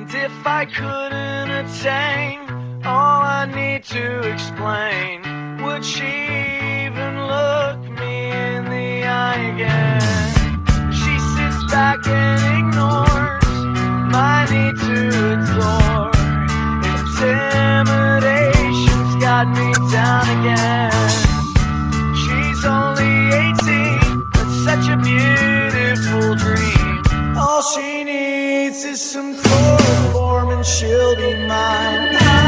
If I couldn't attain all I need to explain, would she even look me in the eye again? She sits back and ignores my need to explore. Intimidation's got me down again. She's only 18, but such a beautiful dream. All she needs is some chloroform and she'll be mine.